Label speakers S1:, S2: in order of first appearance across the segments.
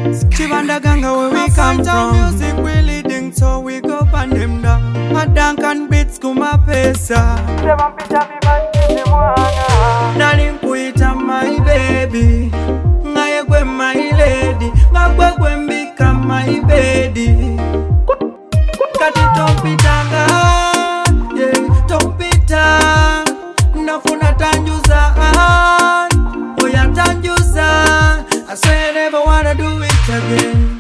S1: Chibandaganga where we come from. Music we leading so we go pan them down. A Duncan beats kuma pesa. Nalinkuita my baby, ngaye kwe my lady, ngakwe kwe mbika my baby. Kati tompitanga, yeah, tompita. Nafuna tanjuza, oya tanjuza. I swear I never wanna do it again.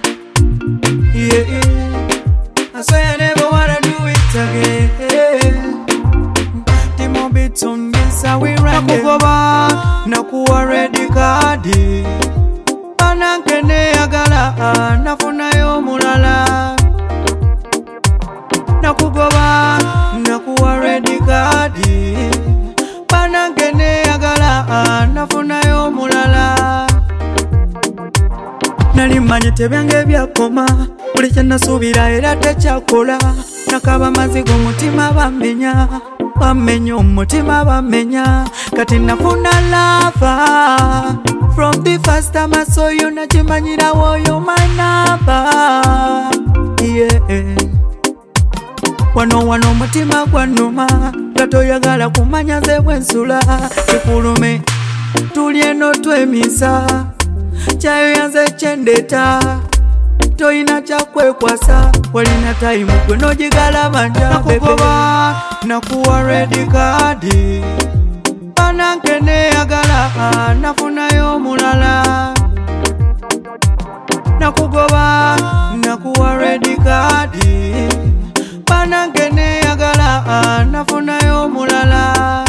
S1: Yeah, I swear I never wanna do it again. Timo beats on this, how we run it. Nakugoba, nakuwa ready kadi. Anankene agala, nafuna yo mulala. Nakugoba, nakuwa ready kadi. Anankene agala, nafuna yo mulala. Nalimanye tebyange byakoma, buli kye nasuubira era tekyakola. Nakaba mazigo mutima bamenya, bamenya omutima bamenya. Kati nafuna lava. From the first time I saw you, nakimanyira woyo my number. Yeah. Wano mutima gwanuma, gatoyagala kumanya ze bwensula. Kikulume tulye notwemisa, chayo yanze chendeta. Toyina kyakwekwasa, walina time gwe nojigala banja. Nakugoba, nakuwa ready kadi. Anankene agala, nafuna yo mulala. Nakugoba, nakuwa ready kadi. Anankene agala, nafuna yo mulala.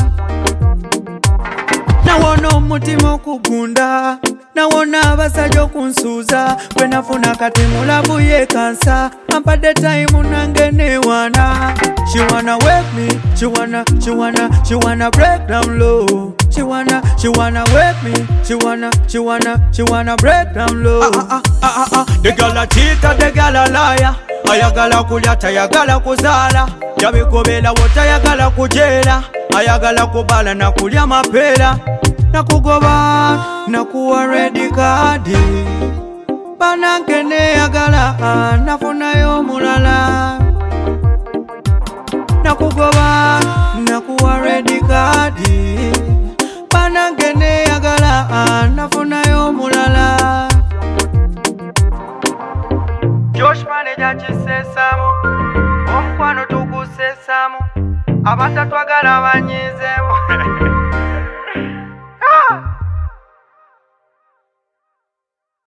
S1: Nawona omutima okugunda, nawona abasajja okunsuuza. Gwe nafuna kati mulabu yekansa, ampadde time nange newana. She wanna wake me, she wanna break down low. She wanna wake me, she wanna break down low. The girl a cheater, the girl a liar. Ayagala kulya tayagala kuzala, yabikobera wotayagala kujera. Ayagala kubala na kulya mapera. Nakugoba, nakuwa ready kadi. Banankene agala, nafuna yo mulala. Nakugoba, nakuwa ready kadi. Banankene agala, nafuna yo mulala. Josh manager chisesamu, omukwano tugusesamu. Abatatwagala banyize